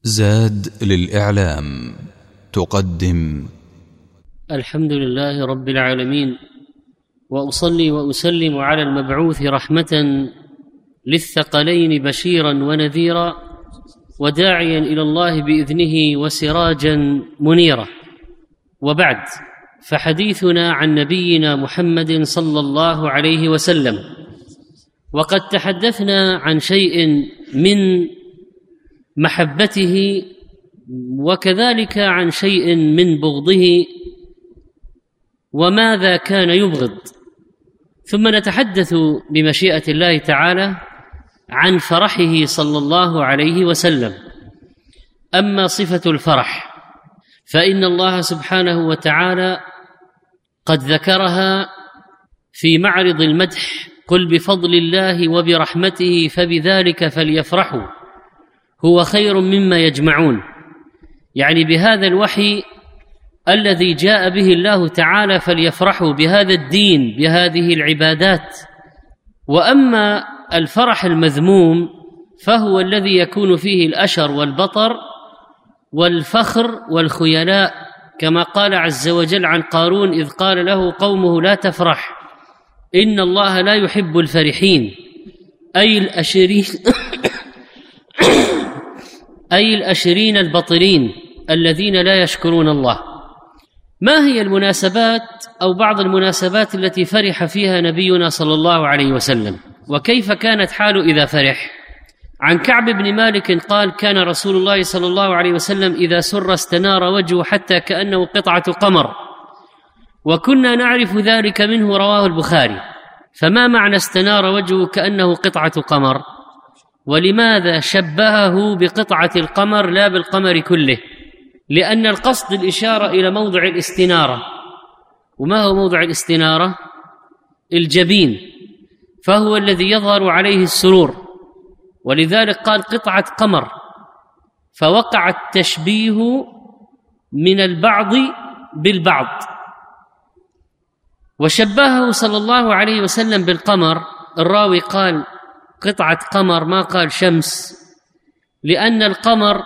زاد للإعلام تقدم الحمد لله رب العالمين، وأصلي وأسلم على المبعوث رحمة للثقلين بشيرا ونذيرا وداعيا إلى الله بإذنه وسراجا منيرا. وبعد، فحديثنا عن نبينا محمد صلى الله عليه وسلم، وقد تحدثنا عن شيء من محبته وكذلك عن شيء من بغضه وماذا كان يبغض، ثم نتحدث بمشيئة الله تعالى عن فرحه صلى الله عليه وسلم. أما صفة الفرح فإن الله سبحانه وتعالى قد ذكرها في معرض المدح: قل بفضل الله وبرحمته فبذلك فليفرحوا هو خير مما يجمعون، يعني بهذا الوحي الذي جاء به الله تعالى فليفرحوا بهذا الدين بهذه العبادات. وأما الفرح المذموم فهو الذي يكون فيه الأشر والبطر والفخر والخيلاء، كما قال عز وجل عن قارون إذ قال له قومه لا تفرح إن الله لا يحب الفرحين، أي الأشرين البطرين الذين لا يشكرون الله. ما هي المناسبات أو بعض المناسبات التي فرح فيها نبينا صلى الله عليه وسلم، وكيف كانت حاله إذا فرح؟ عن كعب بن مالك قال: كان رسول الله صلى الله عليه وسلم إذا سر استنار وجهه حتى كأنه قطعة قمر، وكنا نعرف ذلك منه. رواه البخاري. فما معنى استنار وجهه كأنه قطعة قمر؟ ولماذا شبهه بقطعة القمر لا بالقمر كله؟ لأن القصد الإشارة إلى موضع الاستنارة. وما هو موضع الاستنارة؟ الجبين، فهو الذي يظهر عليه السرور، ولذلك قال قطعة قمر، فوقع التشبيه من البعض بالبعض. وشبهه صلى الله عليه وسلم بالقمر. الراوي قال قطعة قمر، ما قال شمس، لأن القمر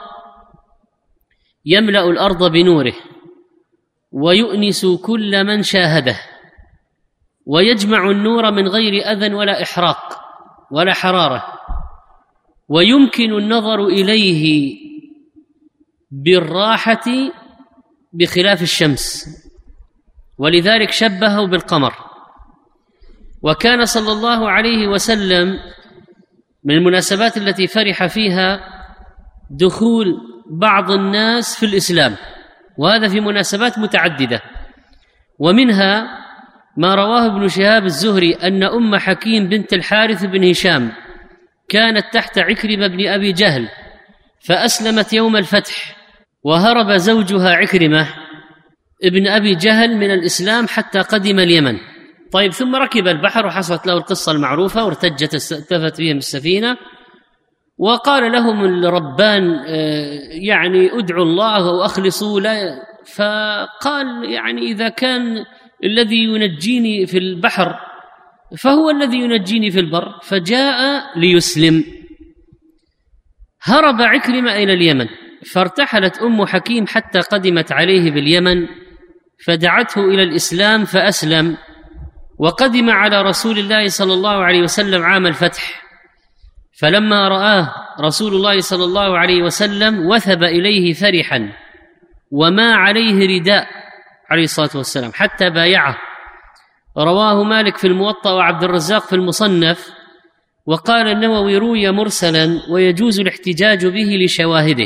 يملأ الأرض بنوره ويؤنس كل من شاهده، ويجمع النور من غير أذى ولا إحراق ولا حرارة، ويمكن النظر إليه بالراحة بخلاف الشمس، ولذلك شبهه بالقمر. وكان صلى الله عليه وسلم من المناسبات التي فرح فيها دخول بعض الناس في الإسلام، وهذا في مناسبات متعددة، ومنها ما رواه ابن شهاب الزهري أن أم حكيم بنت الحارث بن هشام كانت تحت عكرمة بن أبي جهل، فأسلمت يوم الفتح، وهرب زوجها عكرمة ابن أبي جهل من الإسلام حتى قدم اليمن. طيب، ثم ركب البحر وحصلت له القصة المعروفة، وارتجت التفت بهم السفينة، وقال لهم الربان يعني ادعوا الله وأخلصوا له. فقال يعني إذا كان الذي ينجيني في البحر فهو الذي ينجيني في البر، فجاء ليسلم. هرب عكرمة إلى اليمن، فارتحلت أم حكيم حتى قدمت عليه باليمن، فدعته إلى الإسلام فأسلم، وقدم على رسول الله صلى الله عليه وسلم عام الفتح. فلما رآه رسول الله صلى الله عليه وسلم وثب إليه فرحا، وما عليه رداء عليه الصلاة والسلام حتى بايعه. رواه مالك في الموطأ وعبد الرزاق في المصنف. وقال النووي روي مرسلا ويجوز الاحتجاج به لشواهده.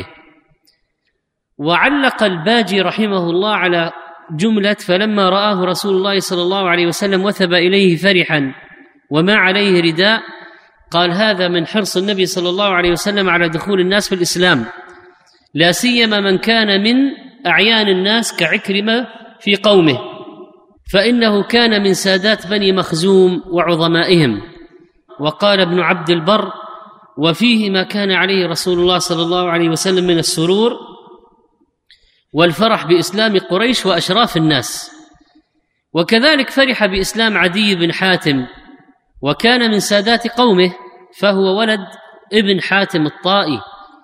وعلق الباجي رحمه الله على جملة فلما رآه رسول الله صلى الله عليه وسلم وثب إليه فرحا وما عليه رداء، قال هذا من حرص النبي صلى الله عليه وسلم على دخول الناس في الإسلام، لا سيما من كان من أعيان الناس كعكرمة في قومه، فإنه كان من سادات بني مخزوم وعظمائهم. وقال ابن عبد البر وفيه ما كان عليه رسول الله صلى الله عليه وسلم من السرور والفرح بإسلام قريش وأشراف الناس. وكذلك فرح بإسلام عدي بن حاتم، وكان من سادات قومه، فهو ولد ابن حاتم الطائي،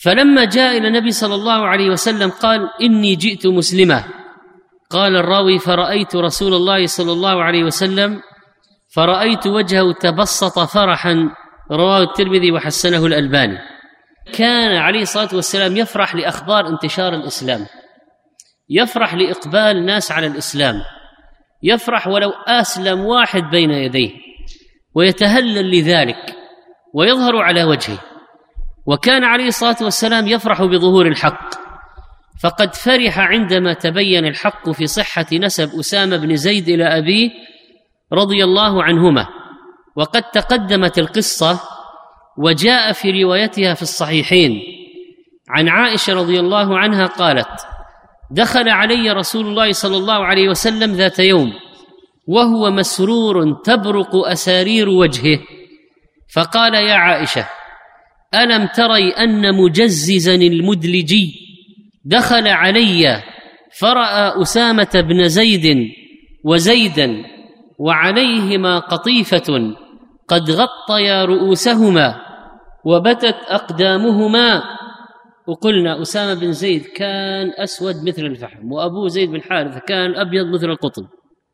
فلما جاء إلى النبي صلى الله عليه وسلم قال: إني جئت مسلمة. قال الراوي: فرأيت رسول الله صلى الله عليه وسلم فرأيت وجهه تبسط فرحا. رواه الترمذي وحسنه الألباني. كان عليه الصلاة والسلام يفرح لأخبار انتشار الإسلام، يفرح لإقبال الناس على الإسلام، يفرح ولو أسلم واحد بين يديه، ويتهلل لذلك ويظهر على وجهه. وكان عليه الصلاة والسلام يفرح بظهور الحق، فقد فرح عندما تبين الحق في صحة نسب أسامة بن زيد إلى أبيه رضي الله عنهما. وقد تقدمت القصة وجاء في روايتها في الصحيحين عن عائشة رضي الله عنها قالت: دخل علي رسول الله صلى الله عليه وسلم ذات يوم وهو مسرور تبرق أسارير وجهه، فقال: يا عائشة، ألم تري أن مجززا المدلجي دخل علي فرأى أسامة بن زيد وزيدا وعليهما قطيفة قد غطيا رؤوسهما وبتت أقدامهما. وقلنا أسامة بن زيد كان أسود مثل الفحم، وأبوه زيد بن حارثة كان أبيض مثل القطن.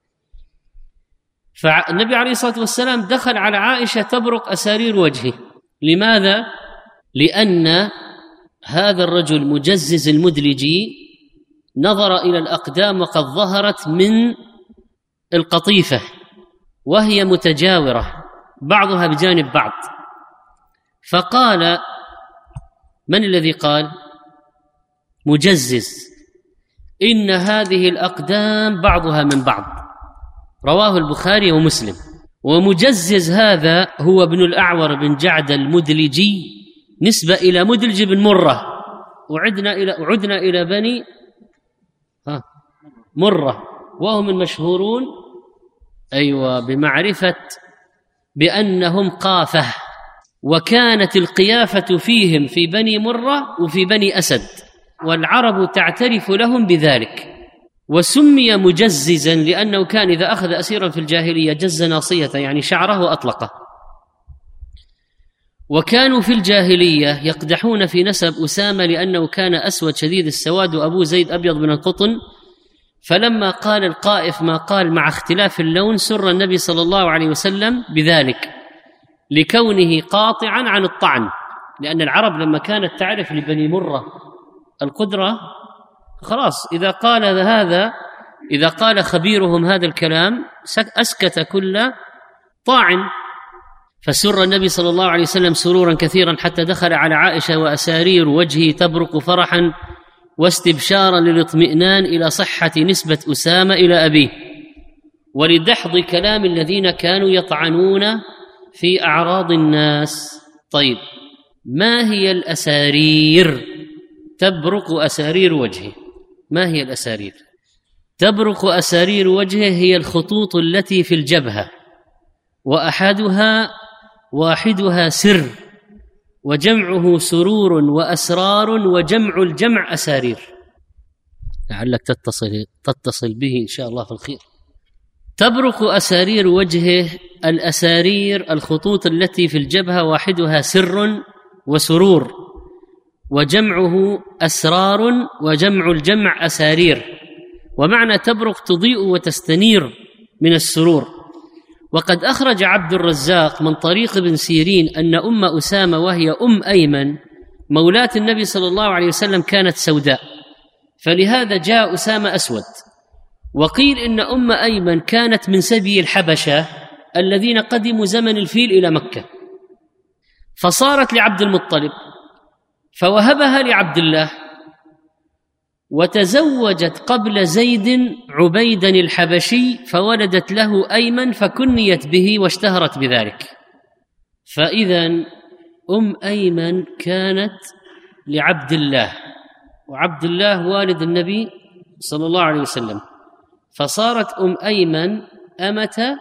فالنبي عليه الصلاة والسلام دخل على عائشة تبرق أسارير وجهه. لماذا؟ لأن هذا الرجل مجزز المدلجي نظر إلى الأقدام وقد ظهرت من القطيفة وهي متجاورة بعضها بجانب بعض، فقال: من الذي قال؟ مجزز، إن هذه الأقدام بعضها من بعض. رواه البخاري ومسلم. ومجزز هذا هو ابن الأعور بن جعد المدلجي، نسبة إلى مدلج بن مرة، وعدنا إلى بني مرة، وهم المشهورون بمعرفة بأنهم قافة، وكانت القيافة فيهم في بني مرة وفي بني أسد، والعرب تعترف لهم بذلك. وسمي مجززا لأنه كان إذا أخذ أسيرا في الجاهلية جز ناصية، يعني شعره وأطلقه. وكانوا في الجاهلية يقدحون في نسب أسامة لأنه كان أسود شديد السواد وأبو زيد أبيض من القطن. فلما قال القائف ما قال مع اختلاف اللون سر النبي صلى الله عليه وسلم بذلك لكونه قاطعا عن الطعن، لأن العرب لما كانت تعرف لبني مرة القدرة خلاص، إذا قال خبيرهم هذا الكلام أسكت كل طاعن. فسر النبي صلى الله عليه وسلم سرورا كثيرا حتى دخل على عائشة وأسارير وجهه تبرق فرحا واستبشارا للاطمئنان إلى صحة نسبة أسامة إلى أبيه، ولدحض كلام الذين كانوا يطعنون في أعراض الناس. طيب، ما هي الأسارير؟ تبرق أسارير وجهه. ما هي الأسارير؟ تبرق أسارير وجهه هي الخطوط التي في الجبهة، واحدها سر، وجمعه سرور وأسرار، وجمع الجمع أسارير. لعلك تتصل به إن شاء الله في الخير. تبرق أسارير وجهه، الأسارير الخطوط التي في الجبهة، واحدها سر وسرور، وجمعه أسرار، وجمع الجمع أسارير. ومعنى تبرق تضيء وتستنير من السرور. وقد أخرج عبد الرزاق من طريق ابن سيرين أن أم أسامة وهي أم أيمن مولاة النبي صلى الله عليه وسلم كانت سوداء، فلهذا جاء أسامة أسود. وقيل إن أم أيمن كانت من سبي الحبشة الذين قدموا زمن الفيل إلى مكة، فصارت لعبد المطلب فوهبها لعبد الله، وتزوجت قبل زيد عبيدا الحبشي فولدت له أيمن فكنيت به واشتهرت بذلك. فإذا أم أيمن كانت لعبد الله، وعبد الله والد النبي صلى الله عليه وسلم، فصارت أم أيمن أمة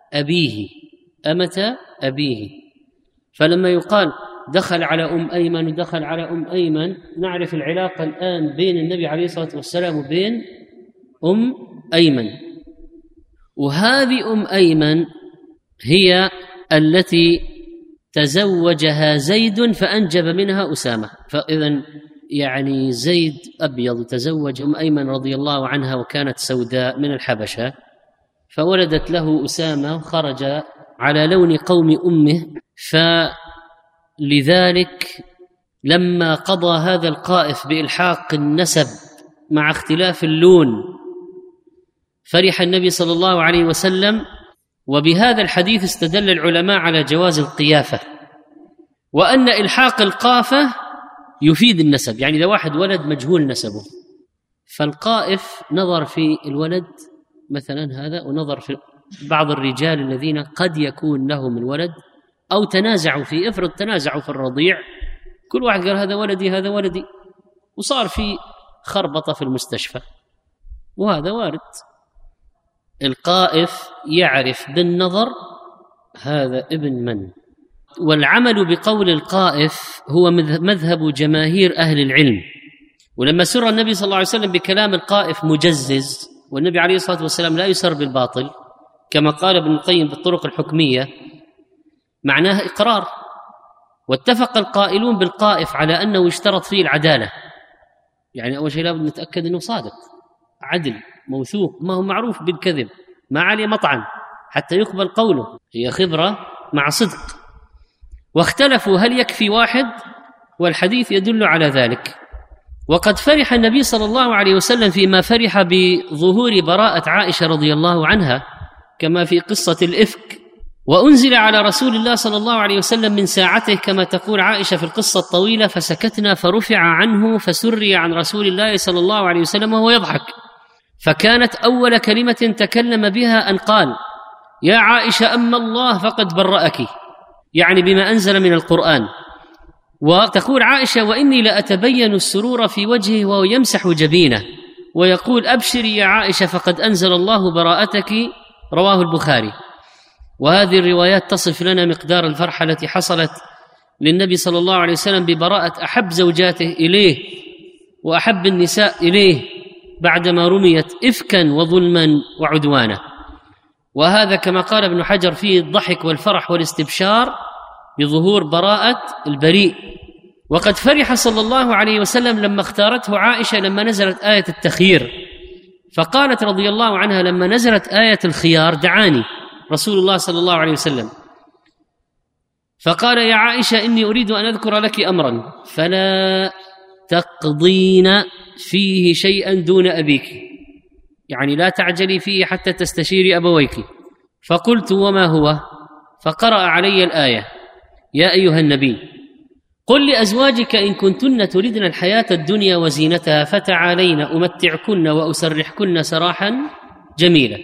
أبيه. فلما يقال دخل على أم أيمن ودخل على أم أيمن، نعرف العلاقة الآن بين النبي عليه الصلاة والسلام وبين أم أيمن. وهذه أم أيمن هي التي تزوجها زيد فأنجب منها أسامة. فإذن يعني زيد أبيض تزوج أيمن رضي الله عنها وكانت سوداء من الحبشة، فولدت له أسامة، خرج على لون قوم أمه. فلذلك لما قضى هذا القائف بإلحاق النسب مع اختلاف اللون فرح النبي صلى الله عليه وسلم. وبهذا الحديث استدل العلماء على جواز القيافة، وأن إلحاق القافة يفيد النسب. يعني إذا واحد ولد مجهول نسبه، فالقائف نظر في الولد مثلا هذا، ونظر في بعض الرجال الذين قد يكون لهم الولد، أو تنازعوا في، افرض تنازعوا في الرضيع، كل واحد قال هذا ولدي هذا ولدي، وصار في خربطة في المستشفى، وهذا وارد. القائف يعرف بالنظر هذا ابن من. والعمل بقول القائف هو مذهب جماهير أهل العلم. ولما سر النبي صلى الله عليه وسلم بكلام القائف مجزز، والنبي عليه الصلاة والسلام لا يسر بالباطل كما قال ابن القيم بالطرق الحكمية، معناه إقرار. واتفق القائلون بالقائف على أنه يشترط فيه العدالة، يعني أول شيء لابد نتأكد أنه صادق عدل موثوق، ما هو معروف بالكذب، ما عليه مطعن حتى يقبل قوله، هي خبرة مع صدق. واختلفوا هل يكفي واحد، والحديث يدل على ذلك. وقد فرح النبي صلى الله عليه وسلم فيما فرح بظهور براءة عائشة رضي الله عنها كما في قصة الإفك، وأنزل على رسول الله صلى الله عليه وسلم من ساعته كما تقول عائشة في القصة الطويلة: فسكتنا فرفع عنه فسري عن رسول الله صلى الله عليه وسلم وهو يضحك، فكانت أول كلمة تكلم بها أن قال: يا عائشة أما الله فقد برأك، يعني بما أنزل من القرآن. وتقول عائشة: وإني لأتبين السرور في وجهه وهو يمسح جبينه ويقول: أبشري يا عائشة فقد أنزل الله براءتك، رواه البخاري. وهذه الروايات تصف لنا مقدار الفرحة التي حصلت للنبي صلى الله عليه وسلم ببراءة أحب زوجاته إليه وأحب النساء إليه بعدما رميت إفكا وظلما وعدوانا. وهذا كما قال ابن حجر فيه الضحك والفرح والاستبشار بظهور براءة البريء. وقد فرح صلى الله عليه وسلم لما اختارته عائشة لما نزلت آية التخيير، فقالت رضي الله عنها: لما نزلت آية الخيار دعاني رسول الله صلى الله عليه وسلم فقال: يا عائشة إني أريد أن أذكر لك أمرا فلا تقضين فيه شيئا دون أبيك، يعني لا تعجلي فيه حتى تستشيري أبويك. فقلت: وما هو؟ فقرأ علي الآية: يا أيها النبي قل لأزواجك إن كنتن تردن الحياة الدنيا وزينتها فتعالين أمتعكن وأسرحكن سراحا جميلا،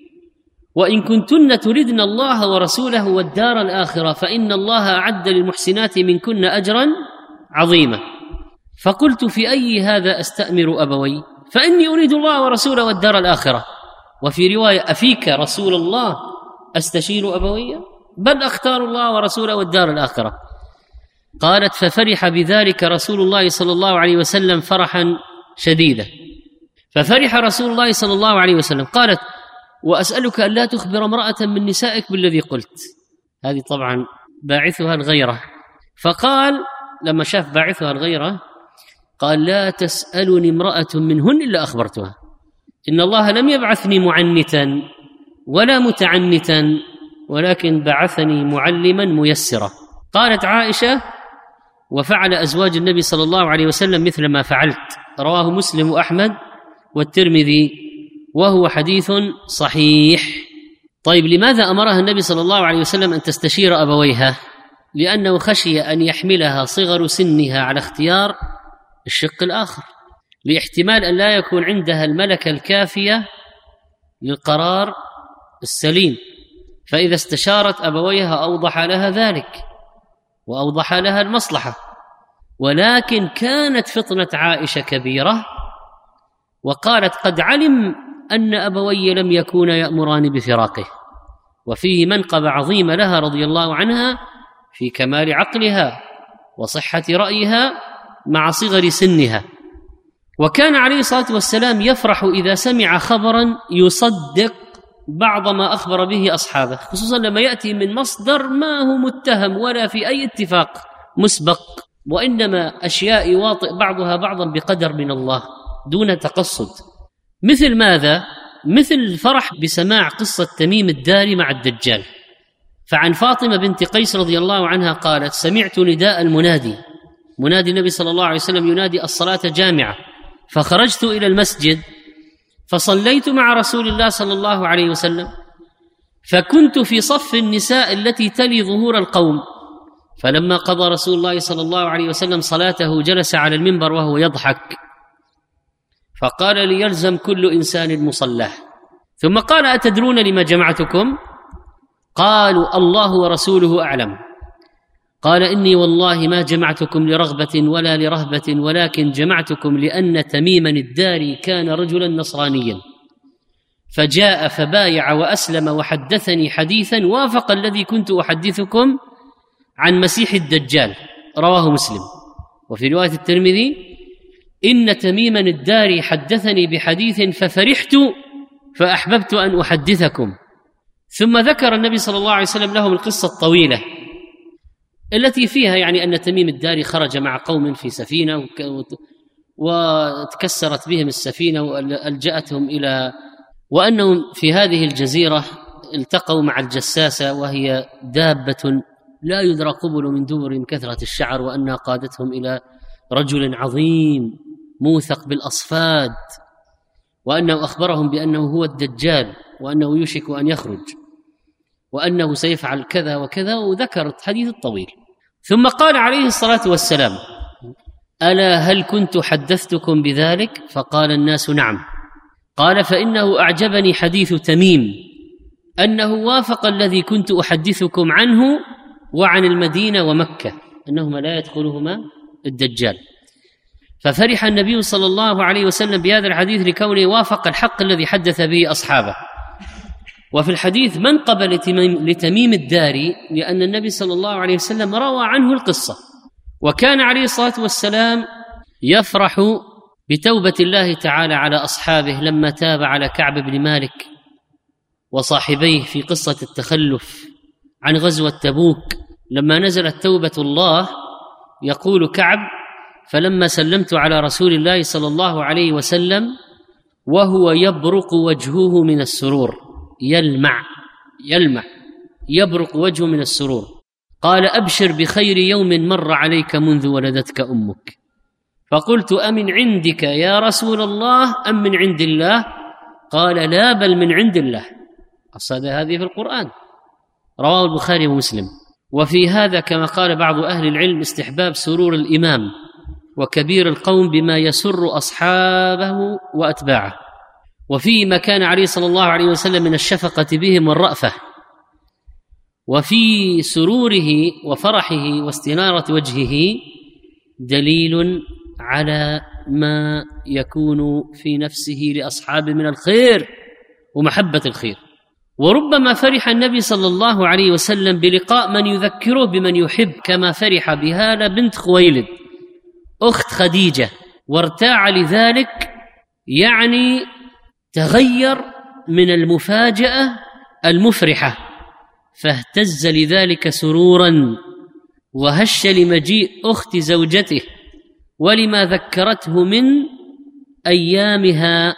وإن كنتن تردن الله ورسوله والدار الآخرة فإن الله أعد للمحسنات منكن أجرا عظيما. فقلت: في أي هذا أستأمر أبوي؟ فإني أريد الله ورسوله والدار الآخرة. وفي رواية: أفيك رسول الله أستشير أبوي؟ بل أختار الله ورسوله والدار الآخرة. قالت: ففرح بذلك رسول الله صلى الله عليه وسلم فرحا شديدا. ففرح رسول الله صلى الله عليه وسلم. قالت: وأسألك أن لا تخبر امرأة من نسائك بالذي قلت. هذه طبعا باعثها الغيرة. فقال لما شاف باعثها الغيرة قال: لا تسألني امرأة منهن إلا أخبرتها، إن الله لم يبعثني معنتا ولا متعنتا ولكن بعثني معلما ميسرا. قالت عائشة: وفعل أزواج النبي صلى الله عليه وسلم مثل ما فعلت، رواه مسلم وأحمد والترمذي وهو حديث صحيح. طيب، لماذا أمرها النبي صلى الله عليه وسلم أن تستشير أبويها؟ لأنه خشي أن يحملها صغر سنها على اختيار الشق الآخر، لاحتمال أن لا يكون عندها الملكة الكافية للقرار السليم، فإذا استشارت أبويها أوضح لها ذلك وأوضح لها المصلحة. ولكن كانت فطنة عائشة كبيرة، وقالت: قد علم أن أبوي لم يكونا يأمران بفراقه. وفيه منقبة عظيمة لها رضي الله عنها في كمال عقلها وصحة رأيها مع صغر سنها. وكان عليه الصلاة والسلام يفرح إذا سمع خبرا يصدق بعض ما أخبر به أصحابه، خصوصا لما يأتي من مصدر ما هو متهم ولا في أي اتفاق مسبق، وإنما أشياء يواطئ بعضها بعضا بقدر من الله دون تقصد. مثل ماذا؟ مثل الفرح بسماع قصة تميم الداري مع الدجال. فعن فاطمة بنت قيس رضي الله عنها قالت: سمعت نداء المنادي، منادي النبي صلى الله عليه وسلم ينادي الصلاة جامعة، فخرجت إلى المسجد فصليت مع رسول الله صلى الله عليه وسلم، فكنت في صف النساء التي تلي ظهور القوم، فلما قضى رسول الله صلى الله عليه وسلم صلاته جلس على المنبر وهو يضحك، فقال: ليلزم كل إنسان مصلاه. ثم قال: أتدرون لما جمعتكم؟ قالوا: الله ورسوله أعلم. قال: إني والله ما جمعتكم لرغبة ولا لرهبة، ولكن جمعتكم لأن تميما الداري كان رجلا نصرانيا، فجاء فبايع وأسلم وحدثني حديثا وافق الذي كنت أحدثكم عن مسيح الدجال، رواه مسلم. وفي رواية الترمذي: إن تميما الداري حدثني بحديث ففرحت فأحببت أن أحدثكم. ثم ذكر النبي صلى الله عليه وسلم لهم القصة الطويلة التي فيها يعني أن تميم الداري خرج مع قوم في سفينة وتكسرت بهم السفينة وألجأتهم إلى، وأنهم في هذه الجزيرة التقوا مع الجساسة وهي دابة لا يدرى قبل من دبر من كثرة الشعر، وأنها قادتهم إلى رجل عظيم موثق بالأصفاد، وأنه أخبرهم بأنه هو الدجال وأنه يوشك أن يخرج وأنه سيفعل كذا وكذا، وذكرت حديث الطويل. ثم قال عليه الصلاة والسلام: ألا هل كنت حدثتكم بذلك؟ فقال الناس: نعم. قال: فإنه أعجبني حديث تميم أنه وافق الذي كنت أحدثكم عنه وعن المدينة ومكة أنهما لا يدخلهما الدجال. ففرح النبي صلى الله عليه وسلم بهذا الحديث لكونه وافق الحق الذي حدث به أصحابه. وفي الحديث منقبة لتميم الداري لأن النبي صلى الله عليه وسلم روى عنه القصة، وكان عليه الصلاة والسلام يفرح بتوبة الله تعالى على أصحابه لما تاب على كعب بن مالك وصاحبيه في قصة التخلف عن غزوة تبوك. لما نزلت توبة الله يقول كعب: فلما سلمت على رسول الله صلى الله عليه وسلم وهو يبرق وجهه من السرور، يلمع يبرق وجهه من السرور، قال: أبشر بخير يوم مر عليك منذ ولدتك أمك. فقلت: أمن عندك يا رسول الله أم من عند الله؟ قال: لا، بل من عند الله. أصل هذه في القرآن، رواه البخاري ومسلم. وفي هذا كما قال بعض أهل العلم استحباب سرور الإمام وكبير القوم بما يسر أصحابه وأتباعه، وفي ما كان عليه صلى الله عليه وسلم من الشفقة بهم والرأفة، وفي سروره وفرحه واستنارة وجهه دليل على ما يكون في نفسه لأصحابه من الخير ومحبة الخير. وربما فرح النبي صلى الله عليه وسلم بلقاء من يذكره بمن يحب، كما فرح بهالة بنت خويلد أخت خديجة، وارتاع لذلك، يعني تغير من المفاجأة المفرحة، فاهتز لذلك سرورا وهش لمجيء أخت زوجته ولما ذكرته من أيامها،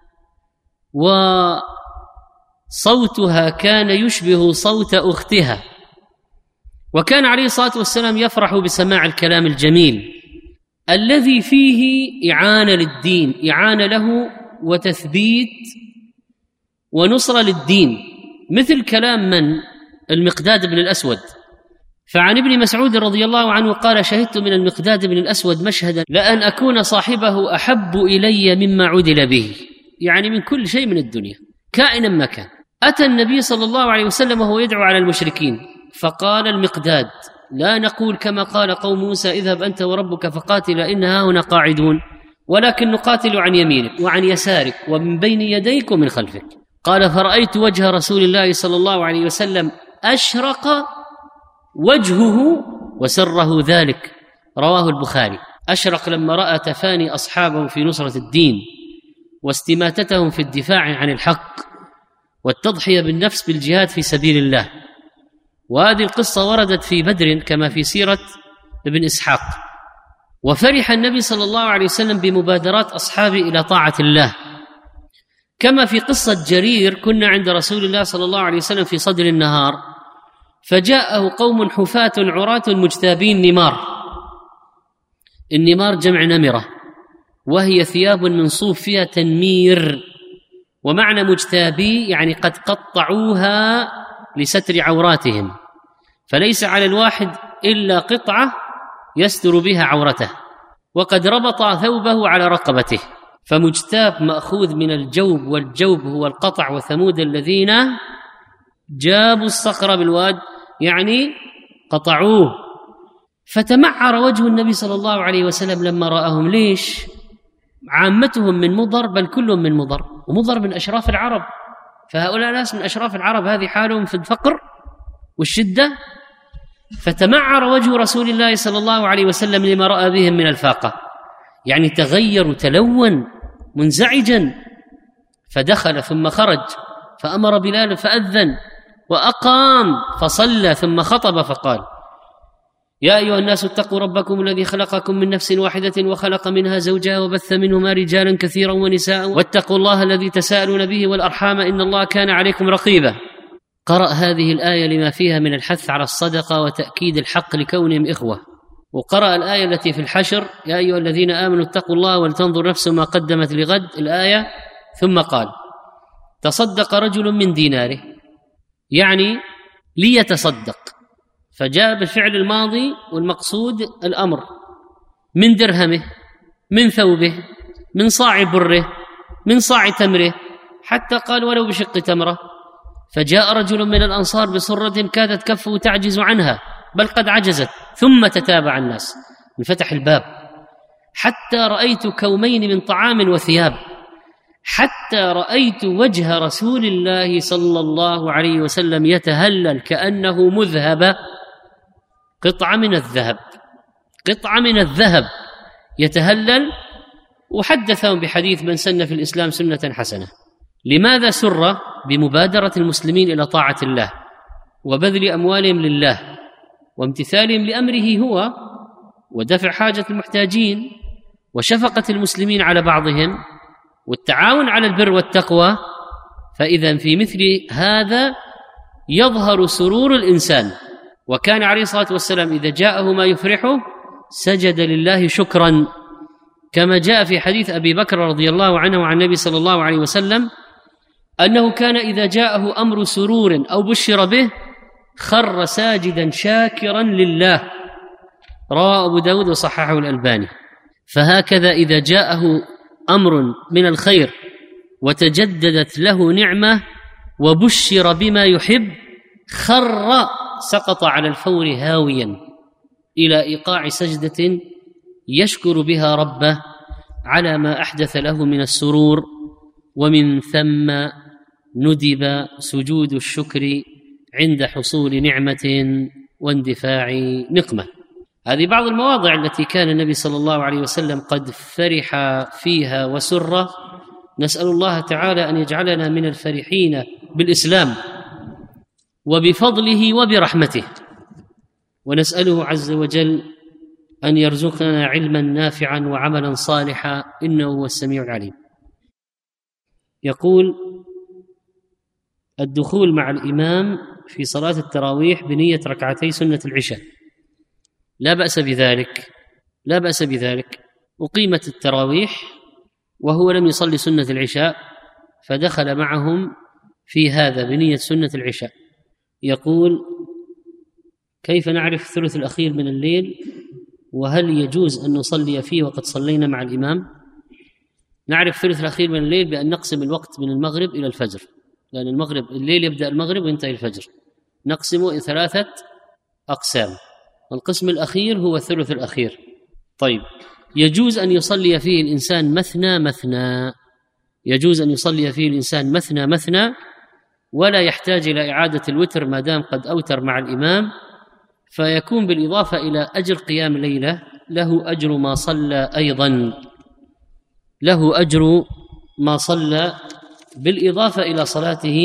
وصوتها كان يشبه صوت أختها. وكان عليه الصلاة والسلام يفرح بسماع الكلام الجميل الذي فيه إعانة للدين، إعانة له وتثبيت ونصرة للدين، مثل كلام من؟ المقداد بن الأسود. فعن ابن مسعود رضي الله عنه قال: شهدت من المقداد بن الأسود مشهدا لأن أكون صاحبه أحب إلي مما عدل به، يعني من كل شيء من الدنيا كائنا ما كان. أتى النبي صلى الله عليه وسلم وهو يدعو على المشركين، فقال المقداد: لا نقول كما قال قوم موسى: اذهب أنت وربك فقاتلا إنها هنا قاعدون، ولكن نقاتل عن يمينك وعن يسارك ومن بين يديك ومن خلفك. قال: فرأيت وجه رسول الله صلى الله عليه وسلم أشرق وجهه وسره ذلك، رواه البخاري. أشرق لما رأى تفاني أصحابه في نصرة الدين واستماتتهم في الدفاع عن الحق، والتضحية بالنفس بالجهاد في سبيل الله. وهذه القصة وردت في بدر كما في سيرة ابن إسحاق. وفرح النبي صلى الله عليه وسلم بمبادرات أصحابه إلى طاعة الله، كما في قصة جرير: كنا عند رسول الله صلى الله عليه وسلم في صدر النهار فجاءه قوم حفاة عراة مجتابين نمار. النمار جمع نمرة، وهي ثياب من صوف فيها تنمير، ومعنى مجتابي يعني قد قطعوها لستر عوراتهم، فليس على الواحد إلا قطعة يستر بها عورته، وقد ربط ثوبه على رقبته. فمجتاب مأخوذ من الجوب، والجوب هو القطع. وثمود الذين جابوا الصخر بالواد يعني قطعوه. فتمعر وجه النبي صلى الله عليه وسلم لما رآهم. ليش؟ عامتهم من مضر، بل كلهم من مضر، ومضر من أشراف العرب، فهؤلاء ناس من أشراف العرب، هذه حالهم في الفقر والشدة. فتمعر وجه رسول الله صلى الله عليه وسلم لما رأى بهم من الفاقة، يعني تغير وتلون منزعجا. فدخل ثم خرج، فأمر بلال فأذن، وأقام فصلى، ثم خطب فقال: يا أيها الناس اتقوا ربكم الذي خلقكم من نفس واحدة وخلق منها زوجها وبث منهما رجالا كثيرا ونساء واتقوا الله الذي تساءلون به والأرحام إن الله كان عليكم رقيبا. قرأ هذه الآية لما فيها من الحث على الصدقة وتأكيد الحق لكونهم إخوة. وقرأ الآية التي في الحشر: يا أيها الذين آمنوا اتقوا الله ولتنظر نفس ما قدمت لغد، الآية. ثم قال: تصدق رجل من ديناره، يعني ليتصدق، فجاء بالفعل الماضي والمقصود الأمر، من درهمه، من ثوبه، من صاع بره، من صاع تمره، حتى قال ولو بشق تمرة. فجاء رجل من الأنصار بصرة كادت كفه تعجز عنها، بل قد عجزت، ثم تتابع الناس، انفتح الباب حتى رأيت كومين من طعام وثياب، حتى رأيت وجه رسول الله صلى الله عليه وسلم يتهلل كأنه مذهب، قطعة من الذهب، قطعة من الذهب يتهلل. وحدثهم بحديث: من سن في الإسلام سنة حسنة. لماذا سر بمبادرة المسلمين إلى طاعة الله وبذل أموالهم لله وامتثالهم لأمره هو، ودفع حاجة المحتاجين، وشفقة المسلمين على بعضهم، والتعاون على البر والتقوى؟ فإذا في مثل هذا يظهر سرور الإنسان. وكان عليه الصلاة والسلام إذا جاءه ما يفرحه سجد لله شكرا، كما جاء في حديث أبي بكر رضي الله عنه وعن النبي صلى الله عليه وسلم أنه كان إذا جاءه أمر سرور أو بشر به خر ساجدا شاكرا لله. رواه أبو داود وصححه الألباني. فهكذا إذا جاءه أمر من الخير وتجددت له نعمة وبشر بما يحب خر، سقط على الفور هاويا إلى إيقاع سجدة يشكر بها ربه على ما أحدث له من السرور، ومن ثم ندب سجود الشكر عند حصول نعمة واندفاع نقمة. هذه بعض المواضع التي كان النبي صلى الله عليه وسلم قد فرح فيها وسر. نسأل الله تعالى أن يجعلنا من الفرحين بالإسلام وبفضله وبرحمته، ونسأله عز وجل أن يرزقنا علما نافعا وعملا صالحا إنه هو السميع العليم. يقول: الدخول مع الإمام في صلاة التراويح بنية ركعتي سنة العشاء، لا بأس بذلك، لا بأس بذلك. أقيمت التراويح وهو لم يصلي سنة العشاء فدخل معهم في هذا بنية سنة العشاء. يقول: كيف نعرف الثلث الأخير من الليل، وهل يجوز أن نصلي فيه وقد صلينا مع الإمام؟ نعرف الثلث الأخير من الليل بأن نقسم الوقت من المغرب إلى الفجر، لأن المغرب الليل يبدأ المغرب وينتهي الفجر، نقسمه إلى 3 أقسام، والقسم الأخير هو الثلث الأخير. طيب، يجوز أن يصلي فيه الإنسان مثنى مثنى، يجوز أن يصلي فيه الإنسان مثنى مثنى، ولا يحتاج إلى إعادة الوتر ما دام قد أوتر مع الإمام، فيكون بالإضافة إلى أجر قيام ليلة له أجر ما صلى، أيضا له أجر ما صلى بالإضافة إلى صلاته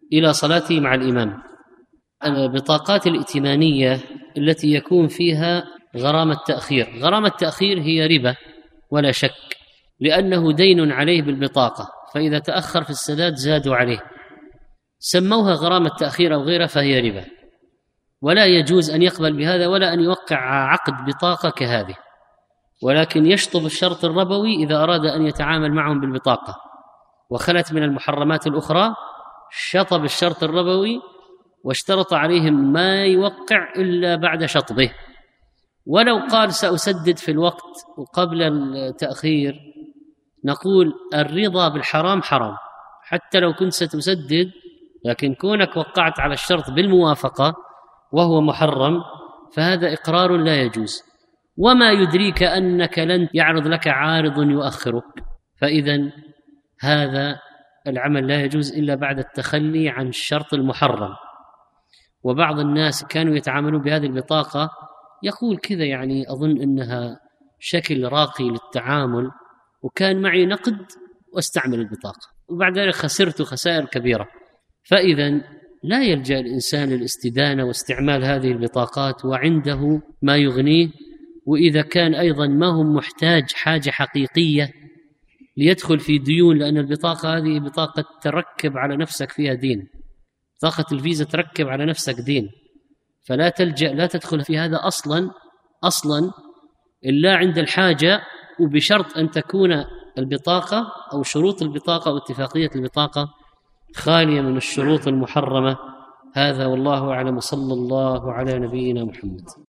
إلى صلاته مع الإمام. البطاقات الائتمانية التي يكون فيها غرامة تأخير، غرامة تأخير هي ربا ولا شك، لأنه دين عليه بالبطاقة، فإذا تأخر في السداد زادوا عليه، سموها غرامة تأخير أو غيرها، فهي ربا، ولا يجوز أن يقبل بهذا ولا أن يوقع عقد بطاقة كهذه، ولكن يشطب الشرط الربوي إذا أراد أن يتعامل معهم بالبطاقة وخلت من المحرمات الأخرى، شطب الشرط الربوي واشترط عليهم ما يوقع إلا بعد شطبه. ولو قال سأسدد في الوقت وقبل التأخير، نقول الرضا بالحرام حرام، حتى لو كنت ستسدد، لكن كونك وقعت على الشرط بالموافقة وهو محرم فهذا إقرار لا يجوز. وما يدريك أنك لن يعرض لك عارض يؤخرك، فإذا هذا العمل لا يجوز إلا بعد التخلي عن الشرط المحرم. وبعض الناس كانوا يتعاملون بهذه البطاقة، يقول كذا يعني أظن أنها شكل راقي للتعامل، وكان معي نقد واستعمل البطاقة وبعد ذلك خسرت خسائر كبيرة. فإذا لا يلجأ الإنسان للاستدانة واستعمال هذه البطاقات وعنده ما يغنيه، وإذا كان أيضا ما هو محتاج حاجة حقيقية ليدخل في ديون، لأن البطاقة هذه بطاقة تركب على نفسك فيها دين، بطاقة الفيزا تركب على نفسك دين، فلا تلجأ، لا تدخل في هذا أصلا إلا عند الحاجة، وبشرط أن تكون البطاقة أو شروط البطاقة أو اتفاقية البطاقة خالية من الشروط المحرمة. هذا والله أعلم، صلى الله على نبينا محمد.